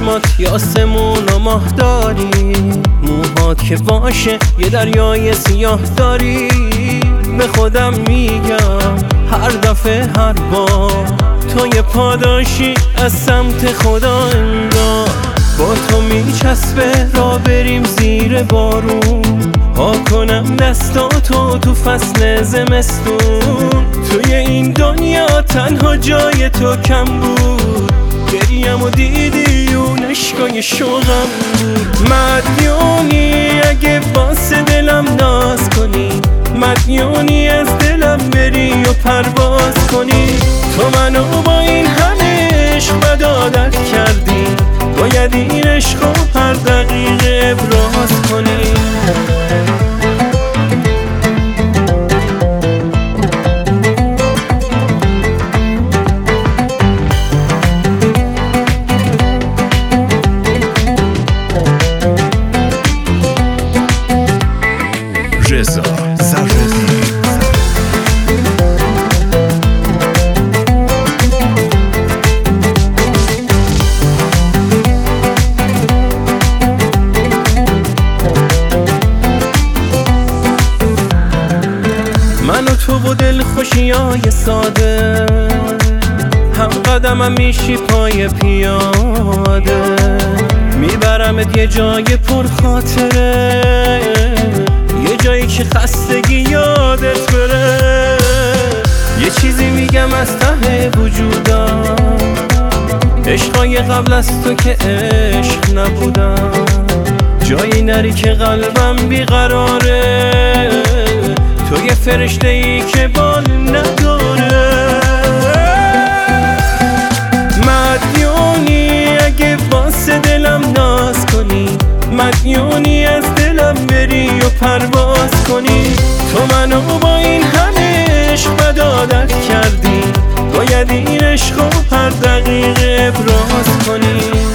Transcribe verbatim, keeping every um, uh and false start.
چشمات یاسمون و ماه داری، موهات که باشه یه دریای سیاه داری. به خودم میگم هر دفعه هر بار تو یه پاداشی از سمت خدا انگار. با تو میچسبه را بریم زیر بارون، ها کنم دستاتو تو فصل زمستون. توی این دنیا تنها جای تو کم بود، گریم و دیدی اون عشقای شوقم بود. مدیونی اگه واسه دلم ناز کنی، مدیونی از دلم بری و پرواز کنی. تو منو با این همه عشق بد عادت کردی، باید این عشقو هر دقیقه ابراز کنی. رضا زرقی من و تو و دل خوشیای ساده، هم قدمم میشی پای پیاده. میبرمت یه جای پر خاطره، یه جایی که خستگی یادت بره. یه چیزی میگم از ته وجودم، عشقای قبل از تو که عشق نبودم. جایی نری که قلبم بیقراره، تو یه فرشته ای که بال نداره. مدیونی اگه واسه دلم ناز کنی، مدیونی از دلم بری و پرواز کنی. تو منو با این همه عشق بد عادت کردی، باید این عشقو هر دقیقه ابراز کنی.